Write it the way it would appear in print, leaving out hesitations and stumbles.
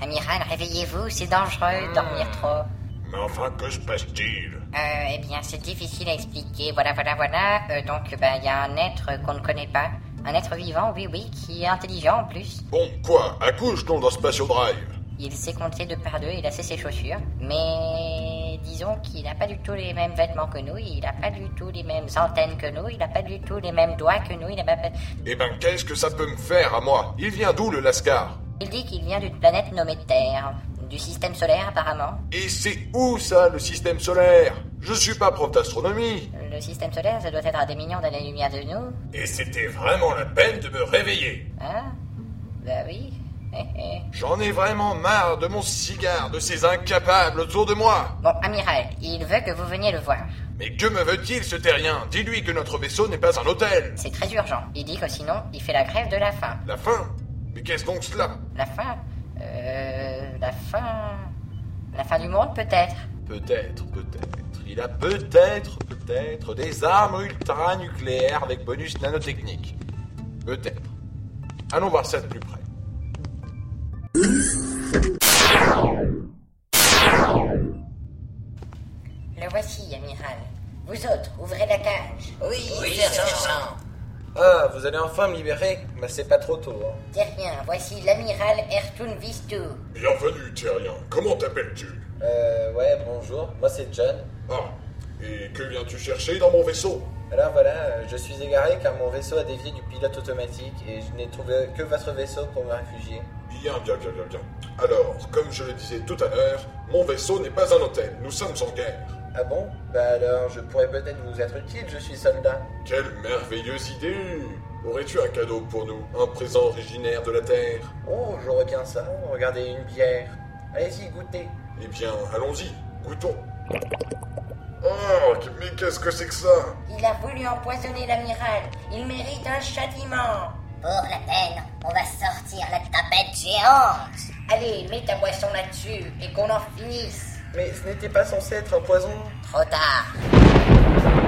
Amiral, réveillez-vous, c'est dangereux, dormir trop. Mais enfin, que se passe-t-il? Eh bien, c'est difficile à expliquer. Voilà. Donc, il y a un être qu'on ne connaît pas. Un être vivant, oui, qui est intelligent en plus. Bon, quoi? Accouche-t-on dans Spatio Drive? Il sait compter 2 par 2, il a ses chaussures. Mais disons qu'il n'a pas du tout les mêmes vêtements que nous, il n'a pas du tout les mêmes antennes que nous, il n'a pas du tout les mêmes doigts que nous, il n'a pas... Eh ben, qu'est-ce que ça peut me faire à moi? Il vient d'où, le Lascar? Il dit qu'il vient d'une planète nommée Terre, du système solaire apparemment. Et c'est où ça, le système solaire? Je suis pas prof d'astronomie. Le système solaire, ça doit être à des millions d'années-lumière de nous. Et c'était vraiment la peine de me réveiller. Ah, bah oui. J'en ai vraiment marre de mon cigare, de ces incapables autour de moi. Bon, amiral, il veut que vous veniez le voir. Mais que me veut-il, ce terrien? Dis-lui que notre vaisseau n'est pas un hôtel. C'est très urgent. Il dit que sinon, il fait la grève de la faim. La faim? Mais qu'est-ce donc cela? La faim? La fin du monde, peut-être. Peut-être. Il a peut-être des armes ultra-nucléaires avec bonus nanotechnique. Peut-être. Allons voir ça de plus près. Le voici, amiral. Vous autres, ouvrez la cage. Oui, sergent. Ah, vous allez enfin me libérer? Bah c'est pas trop tôt. Terrien, voici l'amiral Ertun Vistu. Bienvenue, Terrien. Comment t'appelles-tu? Ouais, bonjour. Moi c'est John. Ah, et que viens-tu chercher dans mon vaisseau? Alors voilà, je suis égaré car mon vaisseau a dévié du pilote automatique et je n'ai trouvé que votre vaisseau pour me réfugier. Bien. Alors, comme je le disais tout à l'heure, mon vaisseau n'est pas un hôtel. Nous sommes en guerre. Ah bon? Bah alors, je pourrais peut-être vous être utile, je suis soldat. Quelle merveilleuse idée! Aurais-tu un cadeau pour nous? Un présent originaire de la Terre? Oh, je retiens ça. Regardez, une bière. Allez-y, goûtez. Eh bien, allons-y. Goûtons. Oh, mais qu'est-ce que c'est que ça? Il a voulu empoisonner l'amiral. Il mérite un châtiment. Pour la peine, on va sortir la tapette géante. Allez, mets ta boisson là-dessus et qu'on en finisse. Mais ce n'était pas censé être un poison. Trop tard.